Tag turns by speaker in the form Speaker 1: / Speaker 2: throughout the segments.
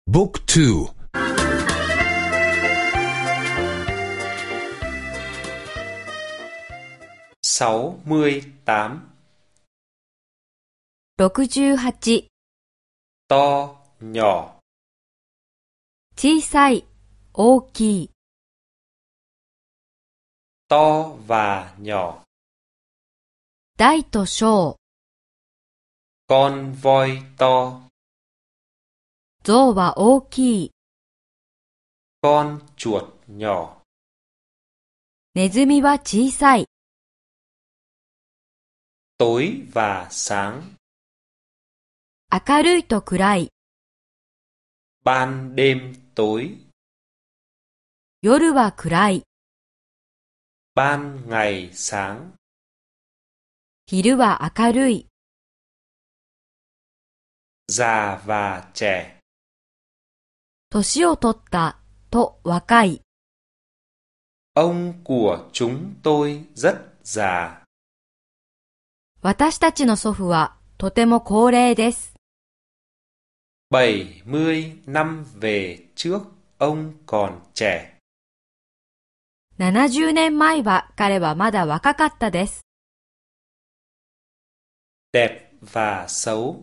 Speaker 1: Book 2
Speaker 2: 68
Speaker 3: 68
Speaker 2: to nhỏ
Speaker 3: 小さい、大きい、
Speaker 2: to và nhỏ
Speaker 3: 大と小、
Speaker 2: con voi to
Speaker 3: 象は大きい、
Speaker 2: con chuột nhỏ
Speaker 3: ネズミは小さい、
Speaker 2: tối và sáng
Speaker 3: 明るいと暗い、
Speaker 2: ban đêm tối
Speaker 3: 夜は暗い、
Speaker 2: ban ngày sáng
Speaker 3: 昼は明るい、
Speaker 2: già và trẻ
Speaker 3: 年を取ったと若い。
Speaker 2: ông của chúng tôi rất già
Speaker 3: 私たちの祖父はとても高齢です。
Speaker 2: 70 năm về trước ông còn trẻ
Speaker 3: 70年前は彼はまだ若かったです。
Speaker 2: đẹp và xấu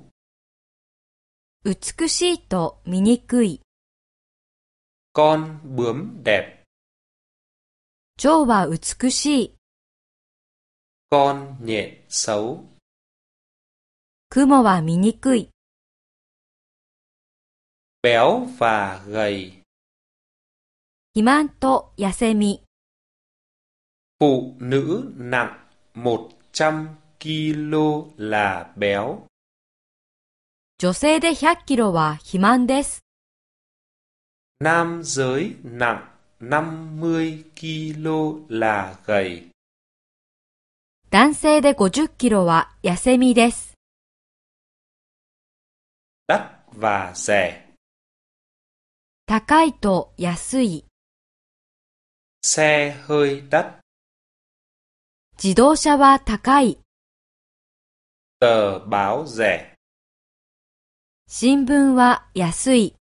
Speaker 3: 美しいと醜い。
Speaker 2: con bướm đẹp
Speaker 3: 蝶は美しい。
Speaker 2: con nhện xấu
Speaker 3: 雲は醜い。
Speaker 2: béo và gầy
Speaker 3: 肥満と痩せみ。
Speaker 2: phụ nữ nặng 100 kg là béo
Speaker 3: 女性で100キロは肥満です。
Speaker 2: nam giới nặng 50 kg là gầy
Speaker 3: 男性で50キロは痩せみです。
Speaker 2: đắt và rẻ
Speaker 3: 高いと安い。
Speaker 2: xe hơi đắt
Speaker 3: 自動車は高い。
Speaker 2: tờ báo rẻ
Speaker 3: 新聞は安い。